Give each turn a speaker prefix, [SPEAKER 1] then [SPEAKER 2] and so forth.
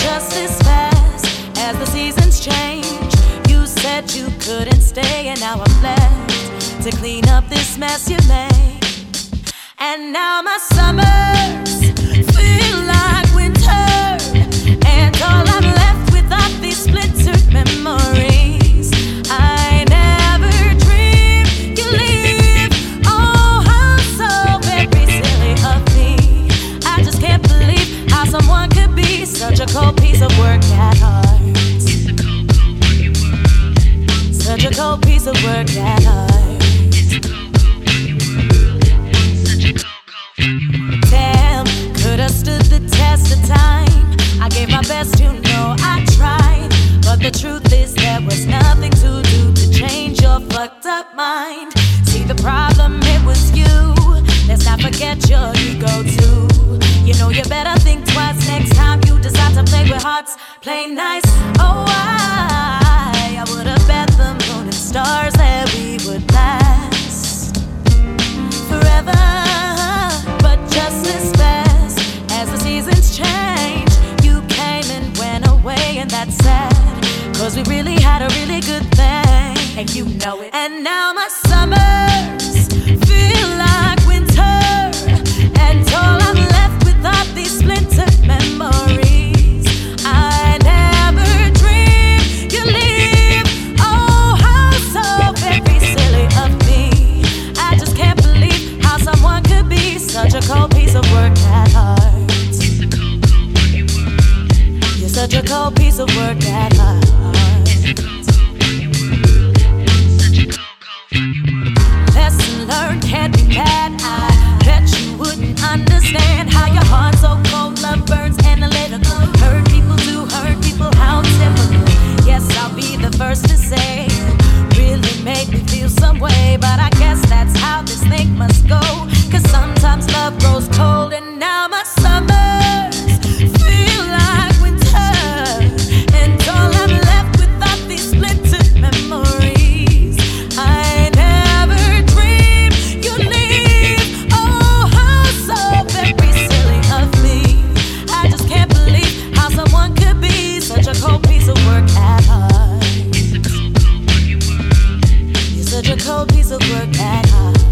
[SPEAKER 1] just as fast as the seasons change. You said you couldn't stay, and now I'm left to clean up this mess you made. And now my summers feel like winter, and all I'm left with are these splintered memories. I never dreamed you'd leave. Oh, how so very silly of me. I just can't believe how someone could be such a cold piece of work at heart. Such a cold piece of work at heart. Damn, could have stood the test of time. I gave my best, you know I tried. But the truth is there was nothing to do to change your fucked up mind. See the problem, it was you. Let's not forget your ego too. You know you better think twice next time you decide to play with hearts. Play nice, oh I would have bet the moon and stars that we would last forever. But just as fast as the seasons change, you came and went away, and that's sad, 'cause we really had a really good thing, and you know it. And now my summers feel like winter, and all I'm left with are these splintered memories. I never dreamed you'd leave. Oh, how so very silly of me. I just can't believe how someone could be such a cold piece of work at heart. You're such a cold piece of work at heart. Lesson learned, can't be mad. I bet you wouldn't understand how your heart's so cold, love burns analytical. Hurt people do hurt people, how typical. Yes, I'll be the first to say really made me feel some way, but I guess that's how this thing must go. 'Cause sometimes love grows cold, and now my summers feel like winter, and all I'm left with are these splintered memories. I never dreamed you'd leave. Oh, how so very silly of me. I just can't believe how someone could be such a cold piece of work at heart. You're such a cold piece of work at heart.